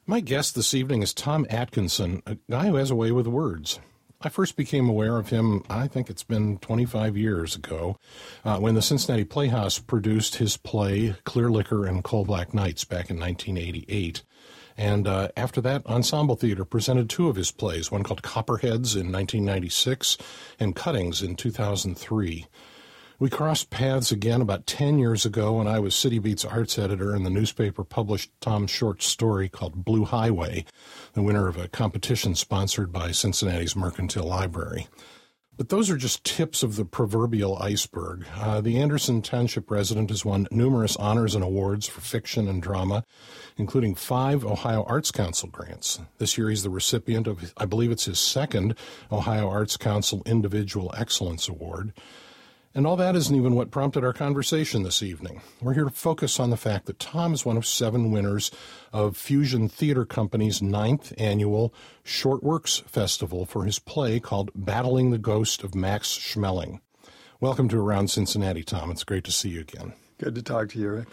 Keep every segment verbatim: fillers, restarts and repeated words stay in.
My guest this evening is Tom Atkinson, a guy who has a way with words. I first became aware of him, I think it's been twenty-five years ago, uh, when the Cincinnati Playhouse produced his play Clear Liquor and Coal Black Nights back in nineteen eighty-eight. And uh, after that, Ensemble Theater presented two of his plays, one called Copperheads in nineteen ninety-six and Cuttings in two thousand three. We crossed paths again about ten years ago when I was City Beat's arts editor, and the newspaper published Tom's short story called Blue Highway, the winner of a competition sponsored by Cincinnati's Mercantile Library. But those are just tips of the proverbial iceberg. Uh, the Anderson Township resident has won numerous honors and awards for fiction and drama, including five Ohio Arts Council grants. This year he's the recipient of, I believe it's his second Ohio Arts Council Individual Excellence Award. And all that isn't even what prompted our conversation this evening. We're here to focus on the fact that Tom is one of seven winners of Fusion Theater Company's ninth annual Short Works Festival for his play called Battling the Ghost of Max Schmeling. Welcome to Around Cincinnati, Tom. It's great to see you again. Good to talk to you, Rick.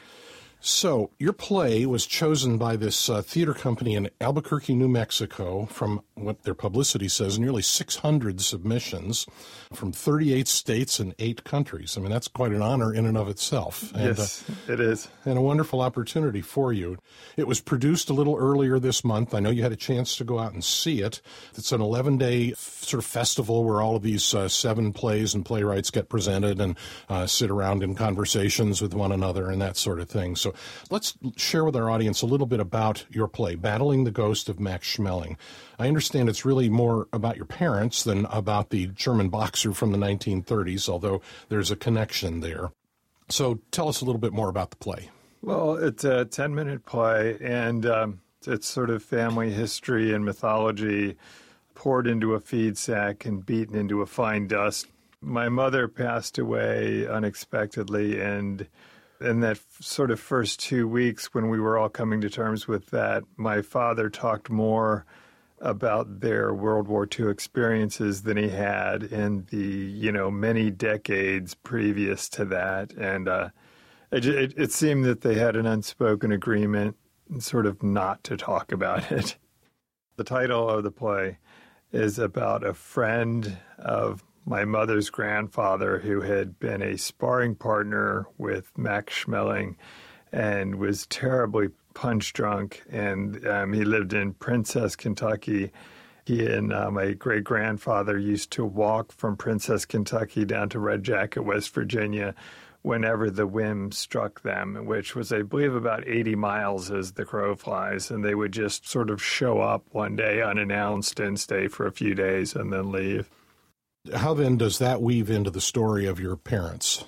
So, your play was chosen by this uh, theater company in Albuquerque, New Mexico, from what their publicity says, nearly six hundred submissions from thirty-eight states and eight countries. I mean, that's quite an honor in and of itself. And, yes, uh, it is. And a wonderful opportunity for you. It was produced a little earlier this month. I know you had a chance to go out and see it. It's an eleven-day f- sort of festival where all of these uh, seven plays and playwrights get presented and uh, sit around in conversations with one another and that sort of thing. So let's share with our audience a little bit about your play, Battling the Ghost of Max Schmeling. I understand it's really more about your parents than about the German boxer from the nineteen thirties, although there's a connection there. So tell us a little bit more about the play. Well, it's a ten-minute play, and um, it's sort of family history and mythology poured into a feed sack and beaten into a fine dust. My mother passed away unexpectedly, and in that sort of first two weeks when we were all coming to terms with that, my father talked more about their World War Two experiences than he had in the, you know, many decades previous to that. And uh, it, it, it seemed that they had an unspoken agreement sort of not to talk about it. The title of the play is about a friend of my mother's grandfather who had been a sparring partner with Max Schmeling and was terribly punch drunk, and um, he lived in Princess, Kentucky. He and uh, my great-grandfather used to walk from Princess, Kentucky down to Red Jacket, West Virginia, whenever the whim struck them, which was, I believe, about eighty miles as the crow flies, and they would just sort of show up one day unannounced and stay for a few days and then leave. How then does that weave into the story of your parents?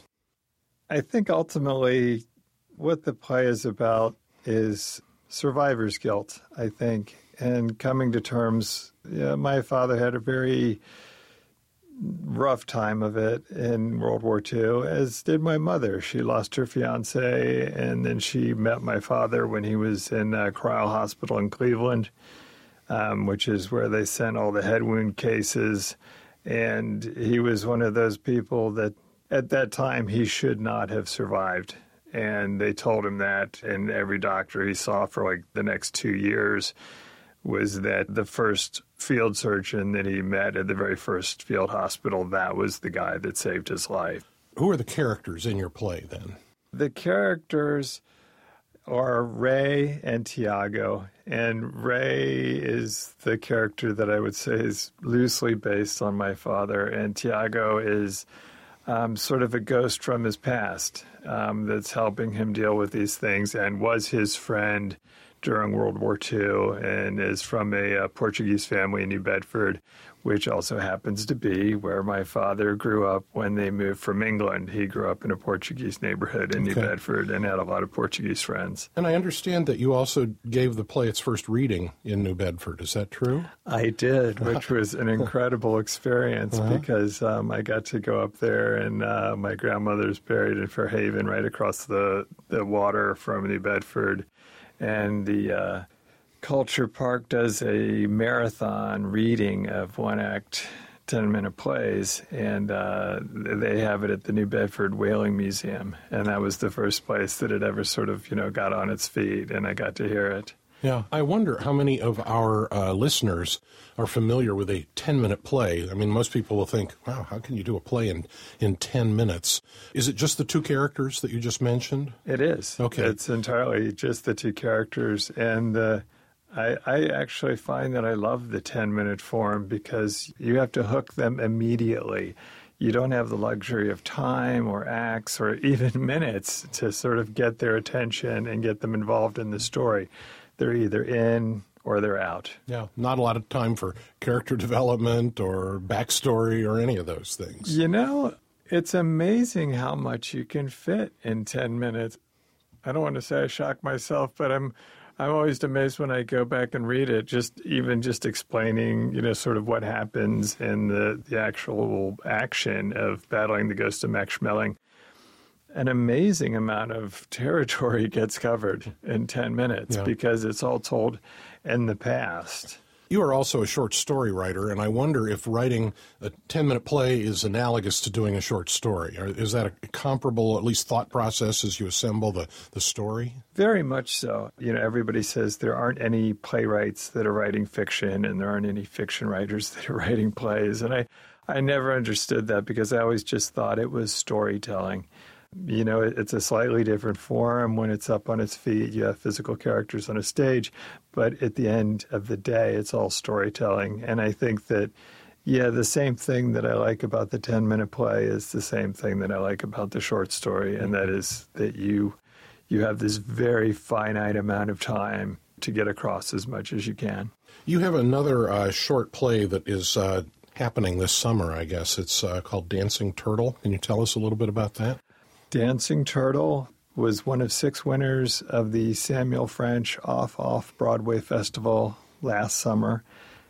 I think ultimately what the play is about is survivor's guilt, I think, and coming to terms. Yeah, my father had a very rough time of it in World War Two, as did my mother. She lost her fiance, and then she met my father when he was in uh, Cryle Hospital in Cleveland, um, which is where they sent all the head wound cases. And he was one of those people that at that time he should not have survived. And they told him that, and every doctor he saw for like the next two years was that the first field surgeon that he met at the very first field hospital, that was the guy that saved his life. Who are the characters in your play then? The characters are Ray and Tiago, and Ray is the character that I would say is loosely based on my father, and Tiago is um, sort of a ghost from his past um, that's helping him deal with these things and was his friend during World War Two and is from a, a Portuguese family in New Bedford, which also happens to be where my father grew up when they moved from England. He grew up in a Portuguese neighborhood in okay. New Bedford and had a lot of Portuguese friends. And I understand that you also gave the play its first reading in New Bedford. Is that true? I did, which was an incredible experience uh-huh. because um, I got to go up there, and uh, my grandmother's buried in Fairhaven right across the, the water from New Bedford. And the uh, Culture Park does a marathon reading of one-act, ten-minute plays, and uh, they have it at the New Bedford Whaling Museum. And that was the first place that it ever sort of, you know, got on its feet, and I got to hear it. Yeah, I wonder how many of our uh, listeners are familiar with a ten-minute play. I mean, most people will think, wow, how can you do a play in, in ten minutes? Is it just the two characters that you just mentioned? It is. Okay. It's entirely just the two characters. And uh, I, I actually find that I love the ten-minute form because you have to hook them immediately. You don't have the luxury of time or acts or even minutes to sort of get their attention and get them involved in the story. They're either in or they're out. Yeah, not a lot of time for character development or backstory or any of those things. You know, it's amazing how much you can fit in ten minutes. I don't want to say I shock myself, but I'm I'm always amazed when I go back and read it, just even just explaining, you know, sort of what happens in the, the actual action of battling the ghost of Max Schmeling. An amazing amount of territory gets covered in ten minutes yeah. because it's all told in the past. You are also a short story writer, and I wonder if writing a ten-minute play is analogous to doing a short story. Or is that a comparable, at least, thought process as you assemble the, the story? Very much so. You know, everybody says there aren't any playwrights that are writing fiction, and there aren't any fiction writers that are writing plays. And I, I never understood that because I always just thought it was storytelling. You know, it's a slightly different form. When it's up on its feet, you have physical characters on a stage. But at the end of the day, it's all storytelling. And I think that, yeah, the same thing that I like about the ten-minute play is the same thing that I like about the short story, and that is that you you have this very finite amount of time to get across as much as you can. You have another uh, short play that is uh, happening this summer, I guess. It's uh, called Dancing Turtle. Can you tell us a little bit about that? Dancing Turtle was one of six winners of the Samuel French Off Off Broadway Festival last summer.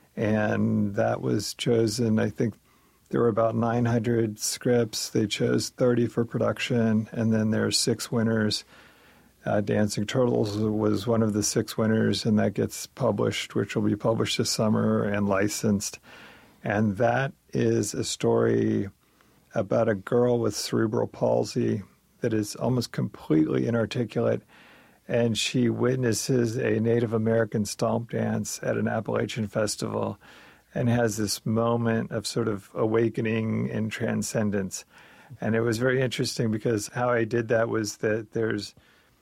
And that was chosen, I think there were about nine hundred scripts. They chose thirty for production, and then there are six winners. Uh, Dancing Turtles was one of the six winners, and that gets published, which will be published this summer and licensed. And that is a story about a girl with cerebral palsy that is almost completely inarticulate, and she witnesses a Native American stomp dance at an Appalachian festival and has this moment of sort of awakening and transcendence. And it was very interesting because how I did that was that there's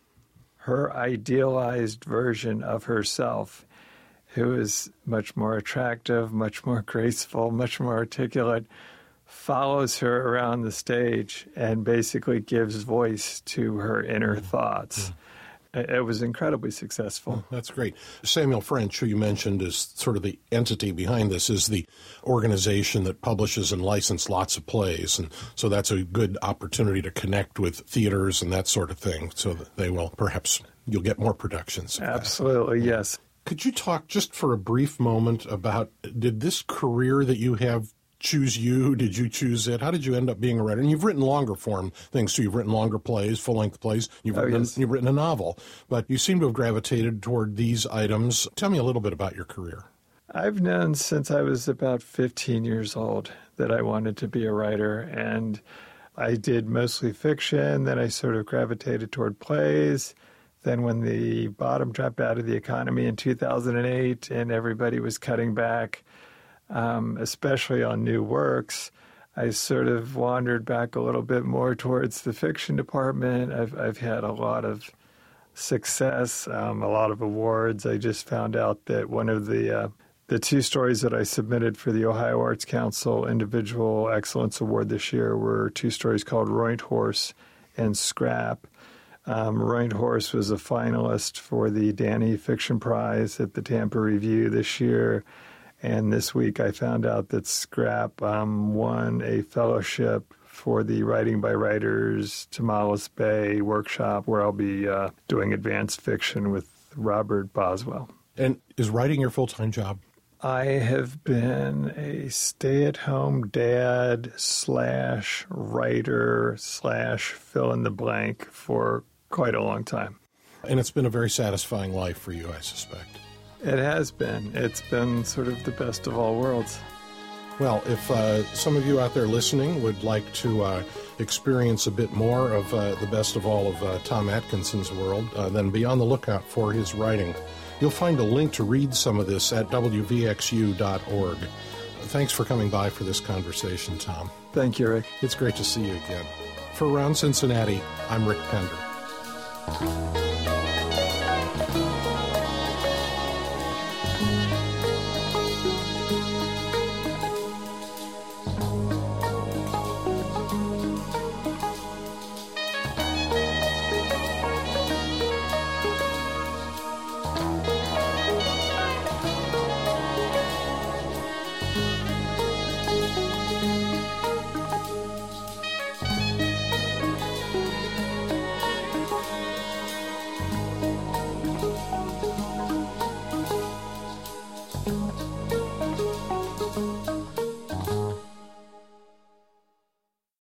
her idealized version of herself who is much more attractive, much more graceful, much more articulate, follows her around the stage and basically gives voice to her inner thoughts. Mm-hmm. It was incredibly successful. That's great. Samuel French, who you mentioned is sort of the entity behind this, is the organization that publishes and licenses lots of plays. And so that's a good opportunity to connect with theaters and that sort of thing, so that they will perhaps, you'll get more productions. Absolutely, yes. Could you talk just for a brief moment about, did this career that you have choose you? Did you choose it? How did you end up being a writer? And you've written longer form things too. You've written longer plays, full-length plays. You've, oh, written, yes. you've written a novel. But you seem to have gravitated toward these items. Tell me a little bit about your career. I've known since I was about fifteen years old that I wanted to be a writer. And I did mostly fiction. Then I sort of gravitated toward plays. Then when the bottom dropped out of the economy in two thousand eight and everybody was cutting back, Um, especially on new works, I sort of wandered back a little bit more towards the fiction department. I've, I've had a lot of success, um, a lot of awards. I just found out that one of the uh, the two stories that I submitted for the Ohio Arts Council Individual Excellence Award this year were two stories called Roint Horse and Scrap. Um, Roint Horse was a finalist for the Danny Fiction Prize at the Tampa Review this year. And this week I found out that Scrap um, won a fellowship for the Writing by Writers Tomales Bay workshop, where I'll be uh, doing advanced fiction with Robert Boswell. And is writing your full-time job? I have been a stay-at-home dad slash writer slash fill-in-the-blank for quite a long time. And it's been a very satisfying life for you, I suspect. It has been. It's been sort of the best of all worlds. Well, if uh, some of you out there listening would like to uh, experience a bit more of uh, the best of all of uh, Tom Atkinson's world, uh, then be on the lookout for his writing. You'll find a link to read some of this at w v x u dot org. Thanks for coming by for this conversation, Tom. Thank you, Rick. It's great to see you again. For Around Cincinnati, I'm Rick Pender.